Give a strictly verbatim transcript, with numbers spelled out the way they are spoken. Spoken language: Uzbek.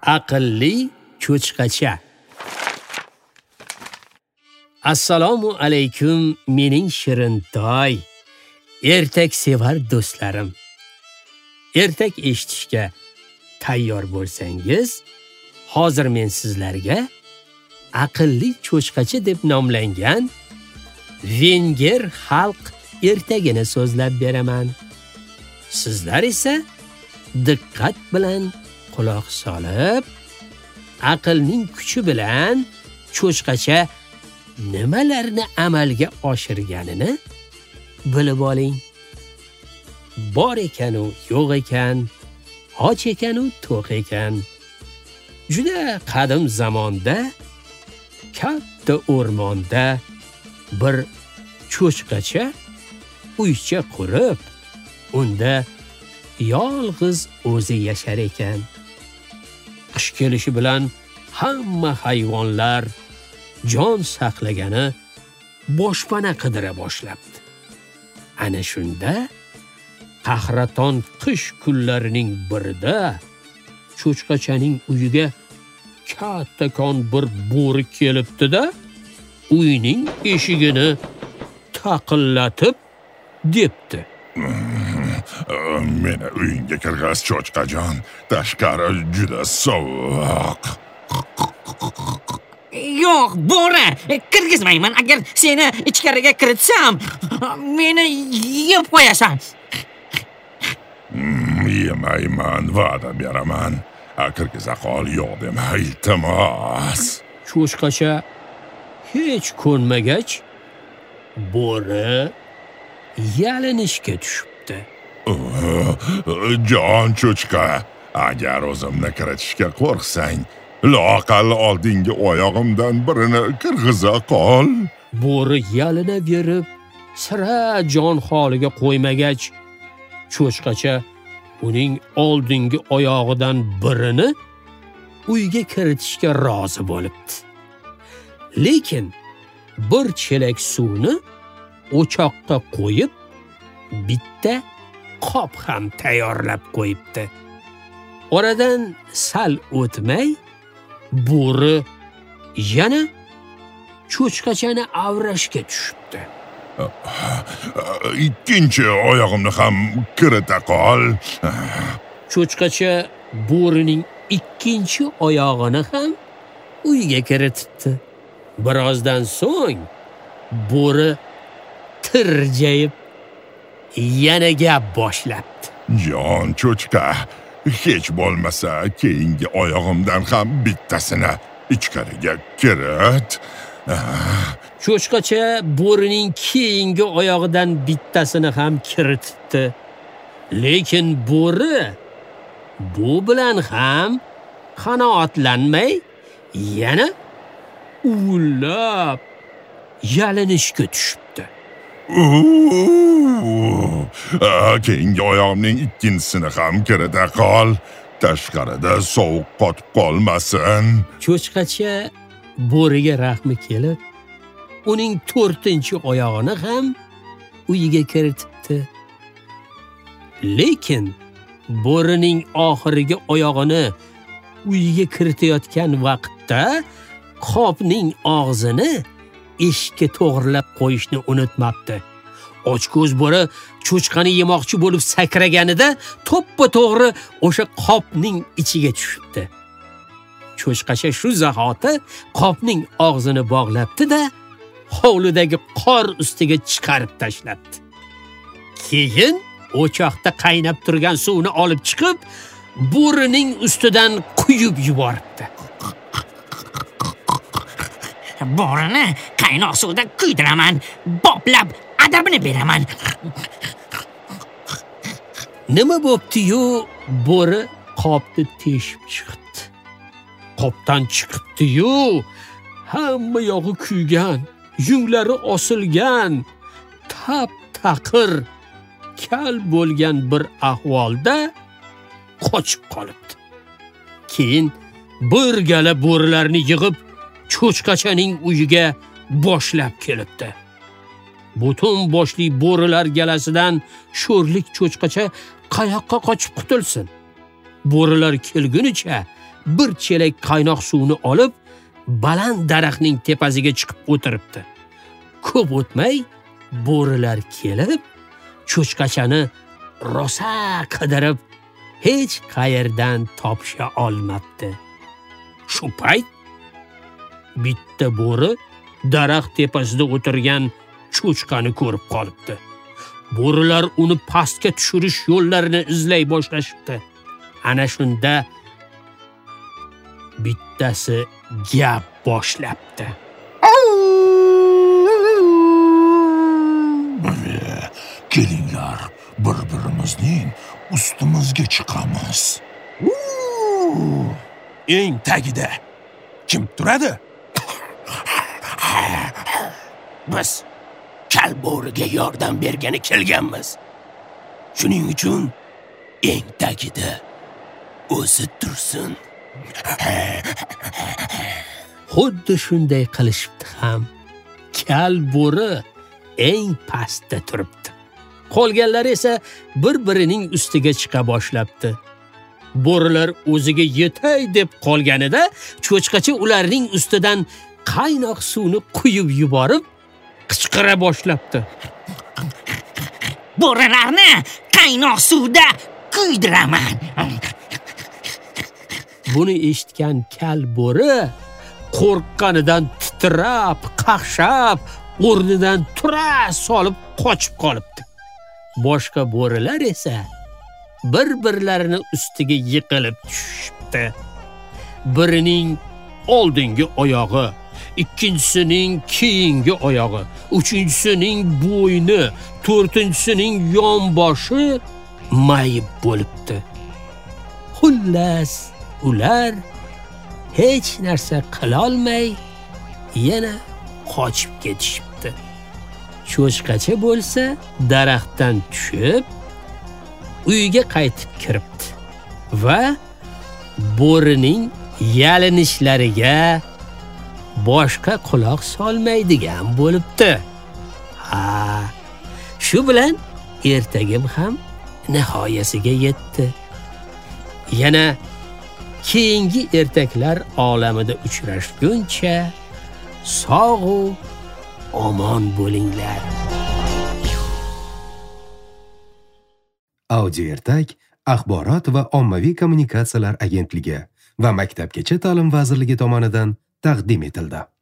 Aqlli cho'chqacha. Assalomu alaykum mening shirintoy, ertak sevar do'stlarim. Ertak eshitishga tayyor bo'lsangiz, hozir men sizlarga aqlli cho'chqacha deb nomlangan Venger xalq ertagini so'zlab beraman. Sizlar esa diqqat bilan quloq solib, aqlning kuchi bilan cho'chqacha nimalarni amalga oshirganini bilib oling. Bor ekan u yo'q ekan, och ekan u to'q ekan. Juda qadim zamonda katta o'rmonda bir cho'chqacha uycha qurib, unda yolg'iz o'zi yashar ekan. Qish kelishi bilan hamma hayvonlar jon saqlagani boshpana qidira boshlabdi. Ana shunda qahraton qish kunlarining birida cho'chqachaning uyiga kattakon bir bo'ri kelibdi-da, uyning eshigini taqillatib debdi: "Meni uyingga kirg'iz cho'chqajon, tashqari juda sovuq." Yo'q, bo'ri, kirgizmayman. Agar seni ichkariga kiritsam, meni yeb qo'yasan. Yemayman, va'da beraman. Kirgiza qol, yo'q dema, iltimos. Cho'chqacha hech ko'nmagach, bo'ri yalinishga tushibdi. Jon cho'chqa, agar o'zimni kiritishga qo'rqsang, loaqal oldingi oyog'imdan birini kirg'iza qol. Bo'ri yalinaverib, sira jon holiga qo'ymagach, cho'chqacha uning oldingi oyog'idan birini uyga kiritishga rozi bo'libdi. Lekin bir chelak suvni o'choqqa qo'yib, bitta qop ham tayyorlab qo'yibdi. Oradan sal o'tmay, bo'ri yana cho'chqachani avrashga tushibdi. Ikkinchi oyog'imni ham kirita qol. Cho'chqacha bo'rining ikkinchi oyog'ini ham uyga kiritibdi. Birozdan so'ng bo'ri tirjayib yana gap boshlabdi. Jon cho'chqa, hech bo'lmasa keyingi oyog'imdan ham bittasini ichkariga kirit. Cho'chqacha bo'rining keyingi oyog'idan bittasini ham kiritdi. Lekin bo'ri bu bilan ham qanoatlanmay, yana ullab yalinishga tushibdi. Keyingi oyog'imning ikkinchisini ham kirita qol. Tashqarida sovuq qotib qolmasin. Cho'chqacha bo'riga rahmi kelib, uning to'rtinchi oyog'ini ham uyiga kiritibdi. Lekin bo'rining oxirgi oyog'ini uyiga kiritayotgan vaqtda qopning og'zini eshikka to'g'rilab qo'yishni unutmabdi. Ochko'z bo'ri cho'chqani yemoqchi bo'lib sakraganida to'ppa-to'g'ri o'sha qopning ichiga tushibdi. Cho'chqacha shu zahoti qopning og'zini bog'labdi-da, hovlidagi qor ustiga chiqarib tashlabdi. Keyin o'choqda qaynab turgan suvni olib chiqib, bo'rining ustidan quyib yuboribdi. Bo'rini qaynoq suvda kuydiraman, boplab adabini beraman. Nima bo'pti-yu, bo'ri qopni teshib chiqdi. Qopdan chiqibdi-yu, hamma yog'i kuygan, yunglari osilgan, tap-taqir, kal bo'lgan bir ahvolda qochib qolibdi. Keyin bir gala bo'rilarni yig'ib cho'chqachaning uyiga boshlab kelibdi. Butun boshli bo'rilar galasidan sho'rlik cho'chqacha qayoqqa qochib qutulsin? Bo'rilar kelgunicha bir chelak qaynoq suvni olib, baland daraxtning tepasiga chiqib o'tiribdi. Ko'p o'tmay bo'rilar kelib, cho'chqachani rosa qidirib, hech qayerdan topisha olmabdi. Shu payt bitta bo'ri daraxt tepasida o'tirgan cho'chqani ko'rib qolibdi. Bo'rilar uni pastga tushirish yo'llarini izlay boshlashibdi. Ana shunda bittasi gap boshlabdi. Kelinglar, bir-birimizning ustimizga chiqamiz. Eng tagida kim turadi? Biz kal bo'riga yordam bergani kelganmiz. Shuning uchun eng tagida o'zi tursin. Xuddi shunday qilishibdi ham. Kal bo'ri eng pastda turibdi. Qolganlar esa bir-birining ustiga chiqa boshlabdi. Bo'rilar o'ziga yetay deb qolganida, cho'chqacha ularning ustidan qaynoq suvni quyib yuborib, qichqira boshlabdi. Bo'rilarni qaynoq suvda kuydiraman. Buni eshitgan kal bo'ri qo'rqqanidan titrab, qaqshab, o'rnidan tura solib qochib qolibdi. Boshqa bo'rilar esa bir-birlarini ustiga yiqilib tushibdi. Birining oldingi oyog'i, ikkinchisining keyingi oyog'i, uchinchisining bo'yni, to'rtinchisining yonboshi mayib bo'libdi. Xullas, ular hech narsa qila olmay yana qochib ketishibdi. Cho'chqacha bo'lsa daraxtdan tushib uyiga qaytib kiribdi va bo'rining yalinishlariga boshqa quloq solmaydigan bo'libdi. Ha, shu bilan ertagim ham nihoyasiga yetdi. Yana keyingi ertaklar olamida uchrashguncha sog' u omon bo'linglar. Audio ertak Axborot va ommaviy kommunikatsiyalar agentligi va Maktabgacha ta'lim vazirligi tomonidan taqdim etildi.